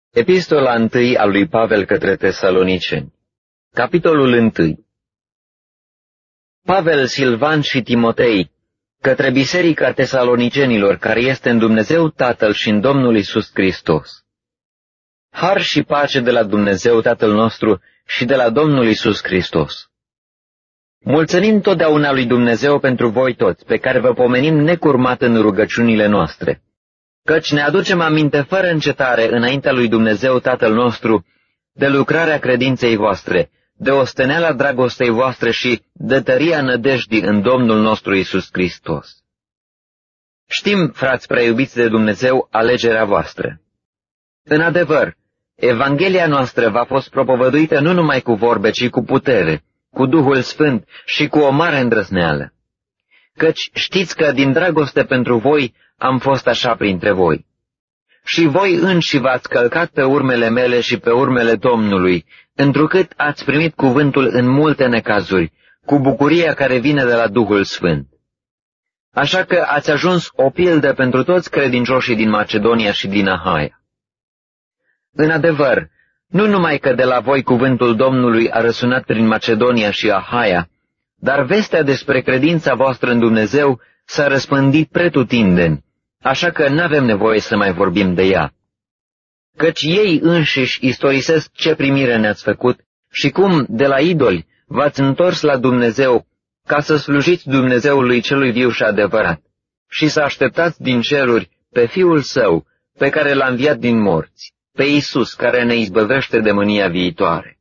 Epistola 1 a lui Pavel către Tesaloniceni. Capitolul 1. Pavel, Silvan și Timotei, către biserica tesalonicenilor, care este în Dumnezeu Tatăl și în Domnul Iisus Hristos. Har și pace de la Dumnezeu Tatăl nostru și de la Domnul Iisus Hristos. Mulțumim totdeauna lui Dumnezeu pentru voi toți, pe care vă pomenim necurmat în rugăciunile noastre, căci ne aducem aminte fără încetare înaintea lui Dumnezeu Tatăl nostru de lucrarea credinței voastre, de osteneala dragostei voastre și de tăria nădejdii în Domnul nostru Iisus Hristos. Știm, frați prea iubiți de Dumnezeu, alegerea voastră. În adevăr, Evanghelia noastră v-a fost propovăduită nu numai cu vorbe, ci cu putere, cu Duhul Sfânt și cu o mare îndrăzneală. Căci știți că din dragoste pentru voi am fost așa printre voi. Și voi înși v-ați călcat pe urmele mele și pe urmele Domnului, întrucât ați primit cuvântul în multe necazuri, cu bucuria care vine de la Duhul Sfânt. Așa că ați ajuns o pildă pentru toți credincioșii din Macedonia și din Ahaia. În adevăr, nu numai că de la voi cuvântul Domnului a răsunat prin Macedonia și Ahaia, dar vestea despre credința voastră în Dumnezeu s-a răspândit pretutindeni, așa că n-avem nevoie să mai vorbim de ea. Căci ei înșiși istorisesc ce primire ne-ați făcut și cum, de la idoli, v-ați întors la Dumnezeu ca să slujiți Dumnezeului celui viu și adevărat și să așteptați din ceruri pe Fiul Său, pe care l-a înviat din morți, pe Iisus, care ne izbăvește de mânia viitoare.